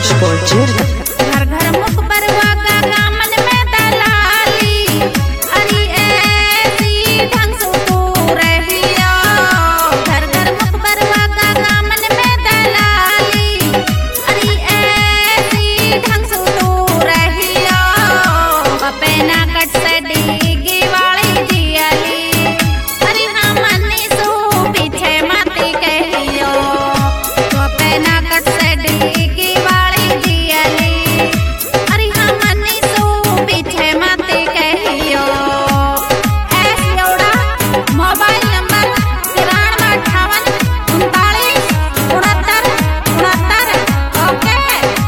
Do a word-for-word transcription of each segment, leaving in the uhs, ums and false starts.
Firouzpur, Jirga. घर घर मुख बरवागा गामन में दलाली अरे ऐसी ढंग से तू रहिया। घर घर मुख बरवागा गामन में दलाली अरे ऐसी ढंग से तू रहिया। पपेना कट से डीगी वाली जियाली अरे हमनी सो पीछे मती कहियो। पपेना कट से डीगी वाली जियाली अरे हमनी सो पीछे मती कहियो। ऐस योड़ा मोबाइल नंबर तिरानवे अट्ठावन उनतालीस उनहत्तर उनहत्तर। ओके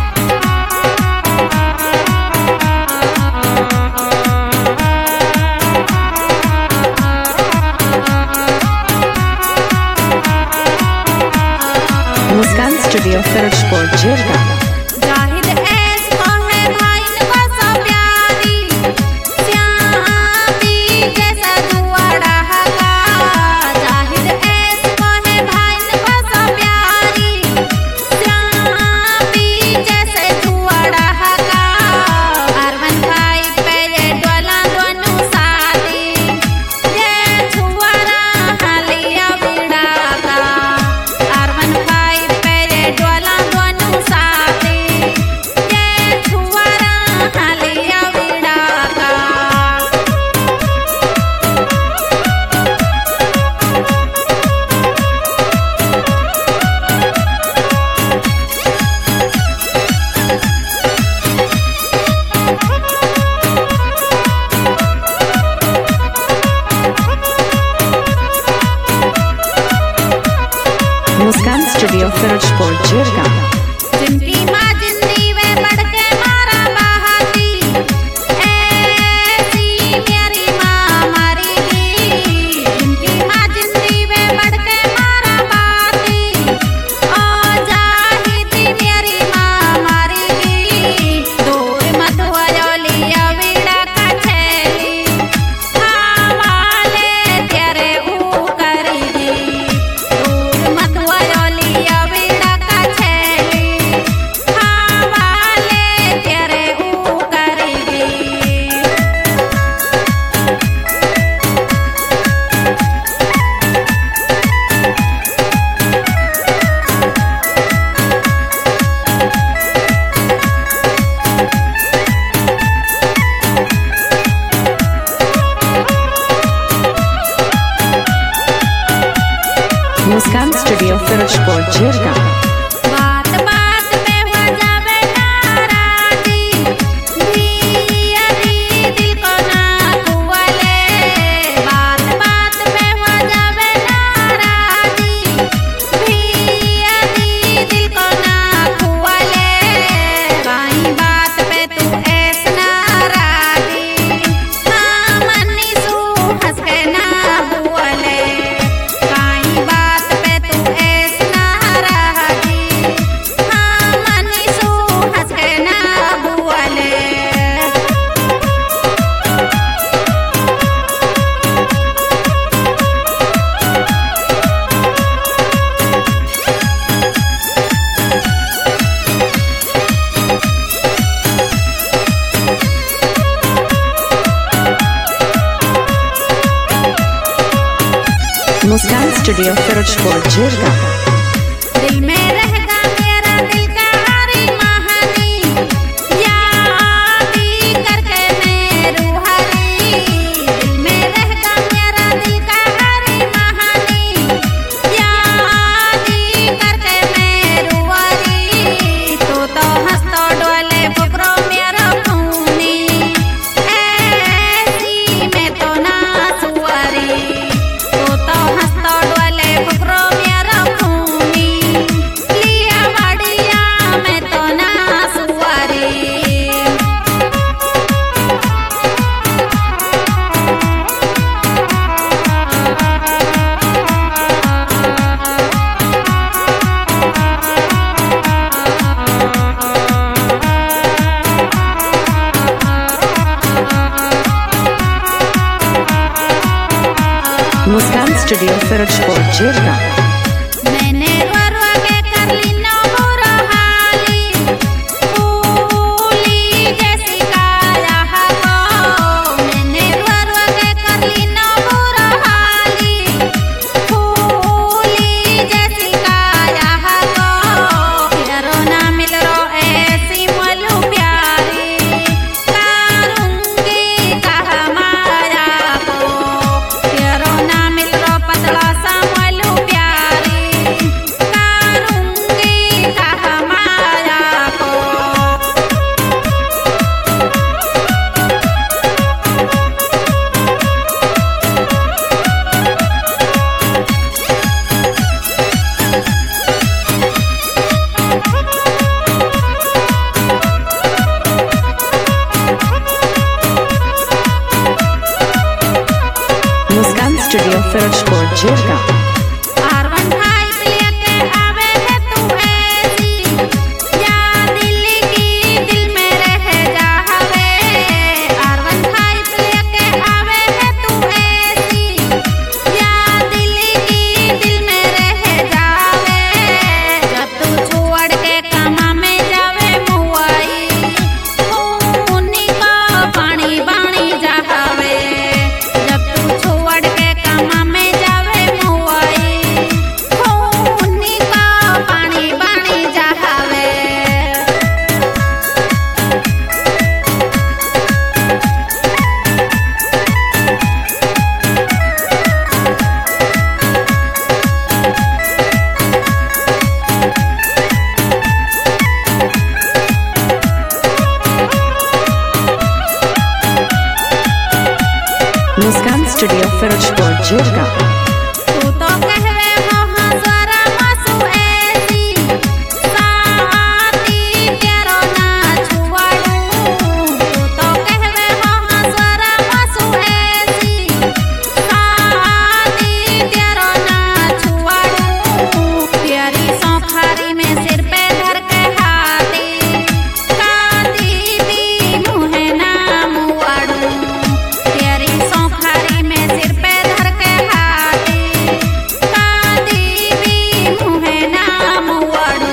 Muskan Studio, Firouzpur, Jirga. जाहिद ऐस को है भाई को सो प्यारी श्यामी जैसा दुआड़ा हगा। जाहिद ऐस को है भाई को सो प्यारी श्यामी जैसे दुआड़ा हगा। अरवन भाई पे ये डोला दोनों साथी ये छुआरा हालिया बिड़ागा। अरवन भाई पे ये डोला दोनों साथी ये छुआरा हालिया बिड़ागा। Muskan Studio, Firouzpur, Jirga. जिनकी माँ जिंदी वे बढ़ के मारा बहाती ऐसी मेरी माँ मरेगी। जिनकी माँ जिंदी वे बढ़ के मारा बहाती ओ जाहिदी मेरी माँ मरेगी। दूर मत वयोली अविड़ा का छेली हवाले तेरे ऊ करेगी। दूर मत वयोली अविड़ा का छेली हवाले तेरे ऊ करेगी। Muskan Studio, Firouzpur, Jirga. बात बात में हो जावे नाराजी दिया दी दिल को ना खुआले। बात बात में हो जावे नाराजी दिया दी दिल को ना खुआले। कहीं बात पे तू ऐस नाराजी हाँ मनी सू हंस के ना बोले। कहीं बात पे तू ऐस नाराजी हाँ मनी सू हंस के ना बोले। Muskan Studio, Firouzpur, Jirga. दिल में रहेगा मेरा दिल का हरी कहानी याद करके मैं रूहानी। दिल में रहेगा मेरा दिल का हरी कहानी याद करके मैं रूहानी। तू तो हंस तो डोले फुकरो मेरा खूनी ऐसी मैं तो ना सुअरी। तू तो हंस तो डोले फुकरो मेरा खूनी लिया बढ़िया मैं तो ना सुअरी। Muskan Studio, Firouzpur, Jirga. मैंने रो रो के कर ली नो बुरा हाली फिरोजपुर जिरगा आरवन भाई लेके आवे है तू ऐसी या दिल्ली की दिल में रह जावे। आरवन भाई लेके आवे है तू ऐसी या दिल्ली की दिल में रह जावे। जब तू छोड़ के कामा में जावे मुआई खूनी का पानी बाणी जावे। जब तू छोड़ के कामा में जावे मुआई खूनी का पानी बाणी जावे। मुस्कान स्टूडियो फिरोजपुर जिरगा तू तो कहवे हो हंसरा मासू ऐसी साथी तेरो ना छुवाड़ू। तू तो कहवे हो हंसरा मासू ऐसी साथी तेरो ना छुवाड़ू। प्यारी सौखारी में सिर पे धर के हाथी कादी दी मुहे ना मुआड़ू। प्यारी सौखारी में सिर पे धर के हाथी कादी भी मुहे ना मुआड़ू।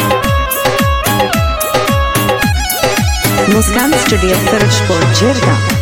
मुस्कान स्टूडियो फिरोजपुर जिरगा